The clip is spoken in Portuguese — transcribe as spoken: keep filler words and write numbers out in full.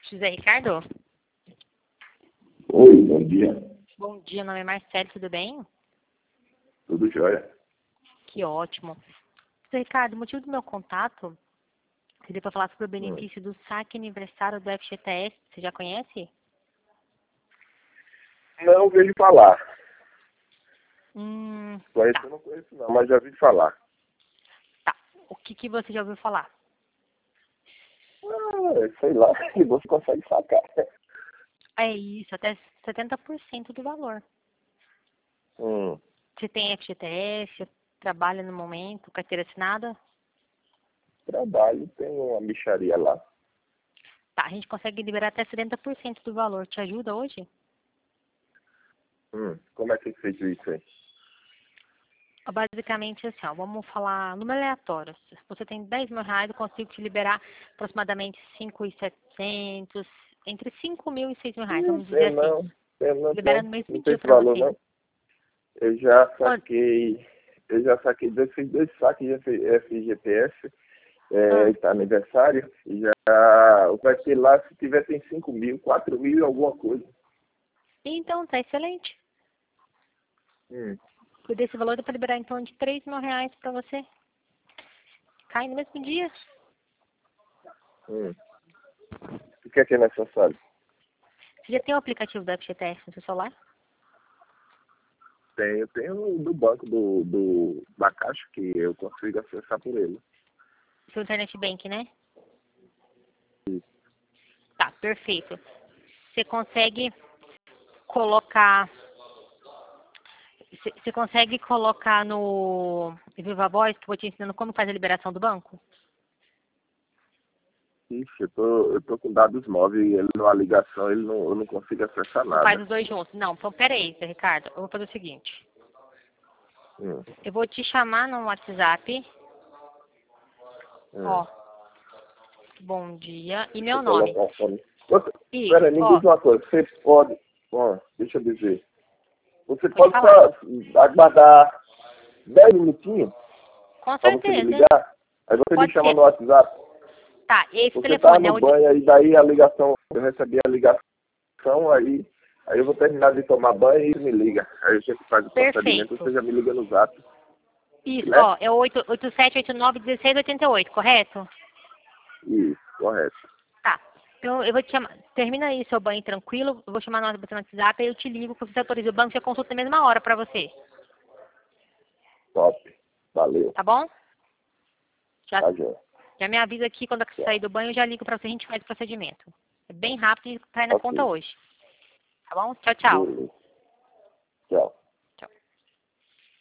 José Ricardo? Oi, bom dia. Bom dia, meu nome é Marcelo, tudo bem? Tudo jóia? Que ótimo. José Ricardo, o motivo do meu contato seria para falar sobre o Hum. benefício do saque aniversário do F G T S. Você já conhece? Não vejo falar. Hum, Conheço, tá, eu não conheço não, mas já vi falar. tá. O que, que você já ouviu falar? Ah, sei lá, se você consegue sacar. É isso, até setenta por cento do valor. Hum. Você tem F G T S, trabalha no momento, carteira assinada? Trabalho, tem uma micharia lá. Tá, a gente consegue liberar até setenta por cento do valor. Te ajuda hoje? Hum. Como é que é feito isso aí? Basicamente assim, ó, vamos falar número aleatório. Se você tem dez mil reais, eu consigo te liberar aproximadamente cinco mil e setecentos, entre cinco mil e seis mil reais, Hum, vamos dizer tem assim. não, tem não, Libera tem, no mesmo não tem dia esse para valor você. não. Eu já Quanto? saquei, eu já saquei dois, fiz dois saques de F G T S, Ah, é, tá aniversário, e já vai ter lá, se tiver tem cinco mil, quatro mil e alguma coisa. então, tá excelente. Hum. Por desse valor dá para liberar em torno de três mil reais para você. Cai no mesmo dia. Hum. O que é que é necessário? Você já tem o aplicativo do F G T S no seu celular? Tenho, tenho do banco do, do, da Caixa, que eu consigo acessar por ele. Seu internet bank, né? Isso. Tá, perfeito. Você consegue colocar... Você você consegue colocar no Viva Voz, que eu vou te ensinando como faz a liberação do banco? Ixi, eu tô, eu tô com dados móveis e ele numa ligação, ele não, eu não consigo acessar Não faz nada. os dois juntos. Não, então pera aí, Zé Ricardo. Eu vou fazer o seguinte. Hum, Eu vou te chamar no WhatsApp. hum. Ó, bom dia. E Deixa meu eu nome. colocar o fone. Você, Isso, pera, me ó. diz uma coisa, você pode, ó, deixa eu dizer, você Pode pode falar. só aguardar dez minutinhos Com para você me certeza. ligar? Aí você me Pode chama ser. no WhatsApp. Tá, esse Você tá telefone é no o de... banho, aí daí a ligação, eu recebi a ligação, aí, aí eu vou terminar de tomar banho e me liga. Aí a gente faz o procedimento, Perfeito. você já me liga no zap, Isso, né? ó. É o oito oito sete oito nove um seis oito oito, correto? Isso, correto. Tá. Então eu vou te chamar. Termina aí seu banho tranquilo. Eu vou chamar no WhatsApp, aí eu te ligo. Se você autoriza o banco, já consulta na mesma hora pra você. Top. Valeu. Tá bom? Já, Tá, João. já me avisa aqui quando eu sair do banho, eu já ligo pra você, a gente faz o procedimento. É bem rápido e cai na conta Ok. hoje. Tá bom? Tchau, tchau. Beleza. Tchau.